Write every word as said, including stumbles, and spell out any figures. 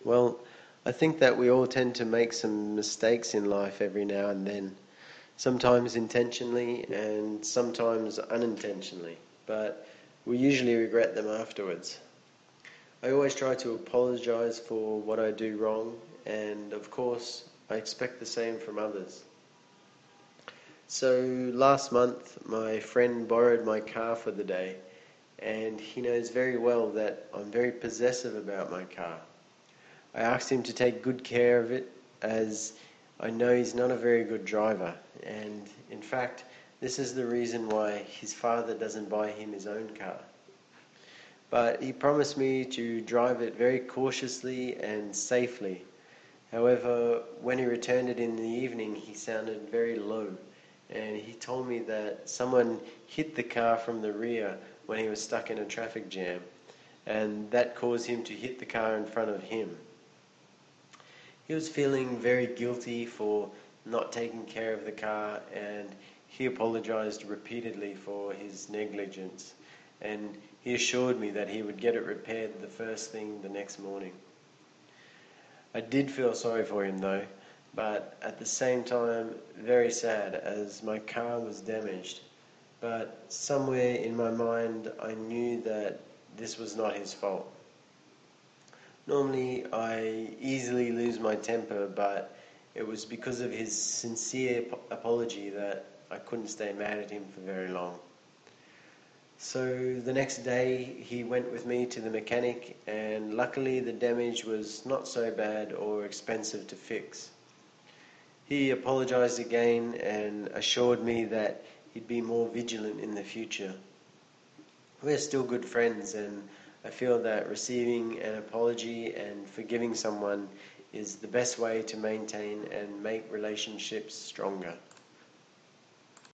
Well, I think that we all tend to make some mistakes in life every now and then, sometimes intentionally and sometimes unintentionally, but we usually regret them afterwards. I always try to apologize for what I do wrong, and of course, I expect the same from others. So, last month, my friend borrowed my car for the day, and he knows very well that I'm very possessive about my car. I asked him to take good care of it as I know he's not a very good driver, and in fact, this is the reason why his father doesn't buy him his own car. But he promised me to drive it very cautiously and safely. However, when he returned it in the evening, he sounded very low, and he told me that someone hit the car from the rear when he was stuck in a traffic jam, and that caused him to hit the car in front of him. He was feeling very guilty for not taking care of the car, and he apologized repeatedly for his negligence, and he assured me that he would get it repaired the first thing the next morning. I did feel sorry for him though, but at the same time very sad as my car was damaged. But somewhere in my mind I knew that this was not his fault. Normally I easily lose my temper, but it was because of his sincere apology that I couldn't stay mad at him for very long. So the next day he went with me to the mechanic, and luckily the damage was not so bad or expensive to fix. He apologized again and assured me that he'd be more vigilant in the future. We're still good friends, and I feel that receiving an apology and forgiving someone is the best way to maintain and make relationships stronger.